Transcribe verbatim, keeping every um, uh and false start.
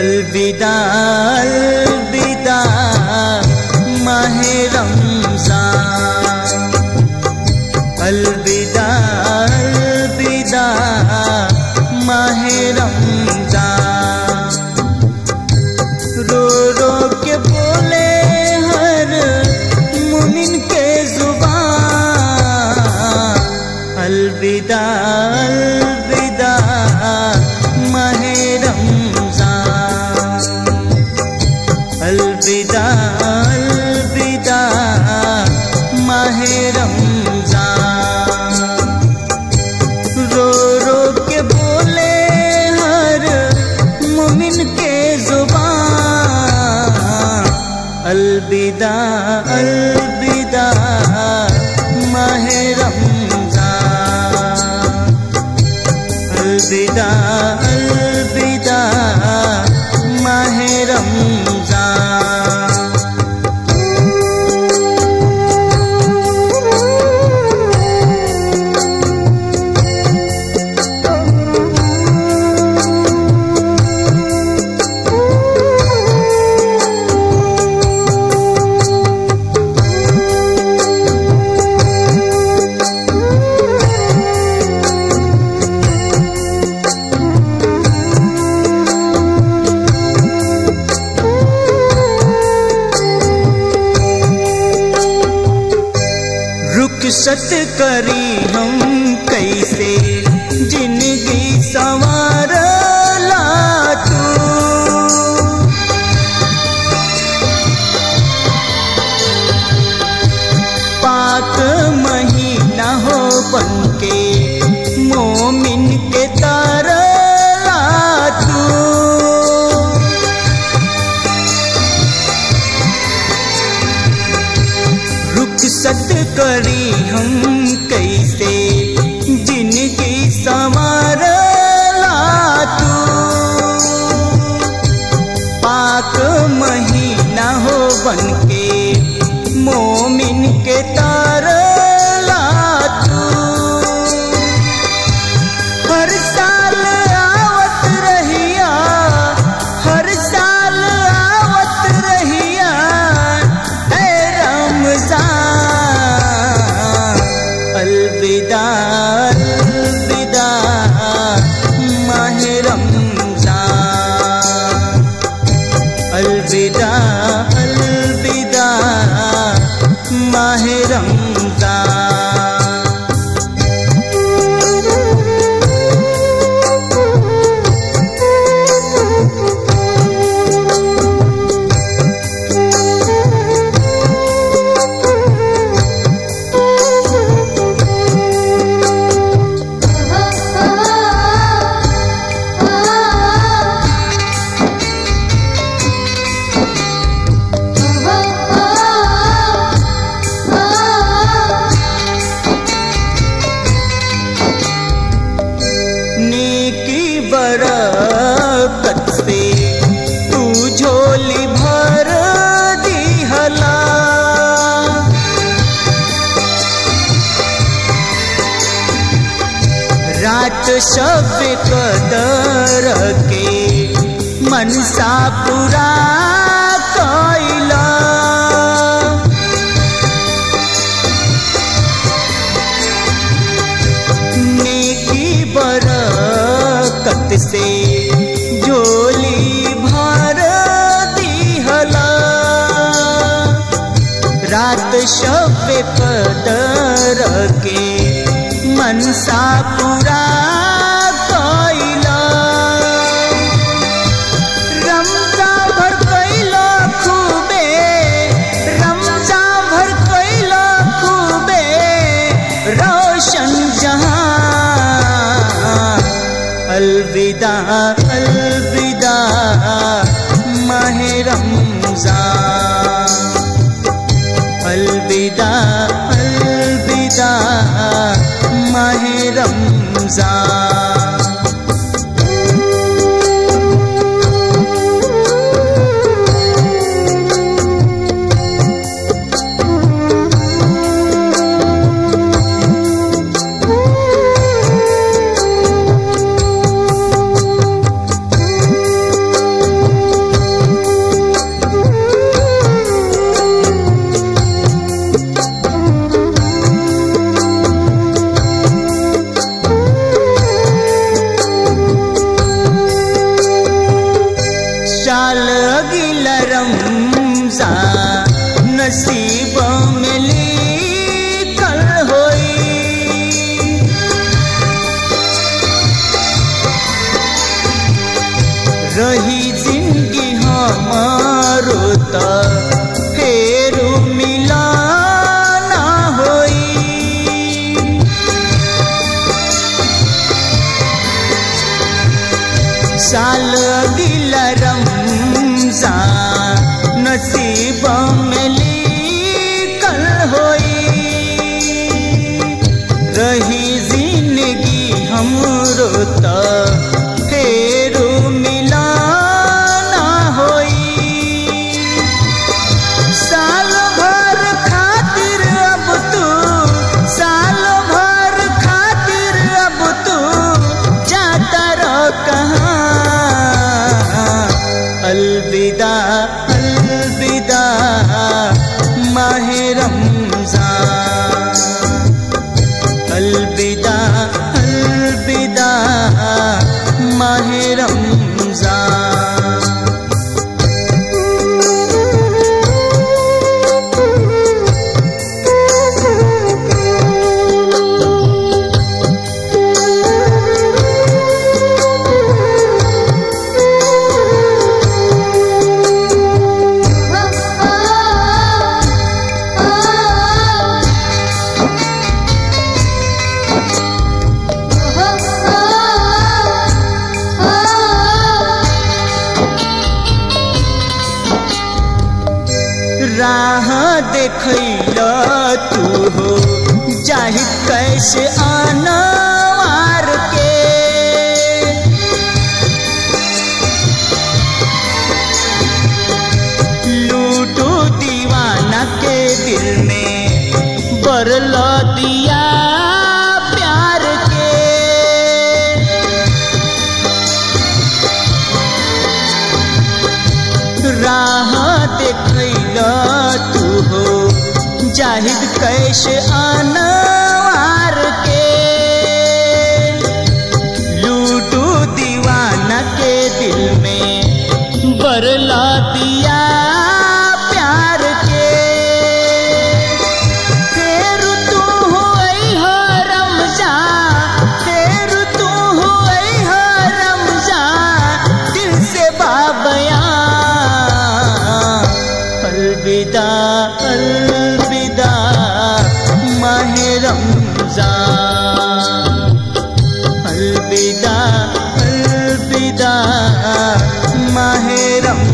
अलविदा अलविदा माहे रमज़ान, अलविदा अलविदा माहे रमज़ान। रो रो के बोले हर मुमिन के ज़ुबान, अलविदा अलविदा माहे रमज़ान, अलविदा अलविदा माहे रमज़ान। रो रो के बोले हर मुमिन के ज़ुबान, अलविदा अलविदा माहे रमज़ान, अलविदा अलविदा माहे रमज़ान। रुखसत करी हम कैसे जिंदगी संवार ला तू, पाक महीना हो बनके मोमिन के तार ला तू। रुखसत करी हम कैसे जिंदगी संवार ला तू, पाक महीना हो बनके मोमिन के तार ला तू। हर साल आवत रहिया, हर साल आवत रहिया ऐ रमज़ान, अलविदा अलविदा माहे रमज़ान, अलविदा अलविदा माहे रमज़ान। बरकत से तू झोली भर दिहला, रात शब कदर के मनसा पूरा कइला। नेकी बरकत से झोली भर दिहला, रात शब कदर के मनसा पूरा कइला। रमज़ान भर कइला खूबे, रमज़ान भर कइला खूबे रोशन जहां, अलविदा अलविदा माहे रमज़ान, अलविदा अलविदा माहे रमज़ान। साल अगिला रमजान नसीब में लिखल होई। रही जिंदगी हमारो त फेरू मिलाना होई। साल अगिला रमजान नसीब में लिखल होई। रही जिंदगी हमरो त फेरू मिलाना होई। साल भर खातिर अब तू साल भर खातिर अब तू जाता रह कहाँ। अलविदा अलविदा माहे रमजान। अलविदा अलविदा माहे रमजान। राह देखैला तू हो जाहि कैसे अनवार के। लूटू दीवाना के दिल में बरला दिया प्यार के। राह देखैला तू हो जाहिद कैसे अनवार के। लूटू दीवाना के दिल में बरला दिया प्यार के। फेर तू हुई हो रमजान फेर तू हुई हो रमजान दिल से बाबयां। अलविदा अलविदा माहे रमजान। अलविदा अलविदा माहे रमजान।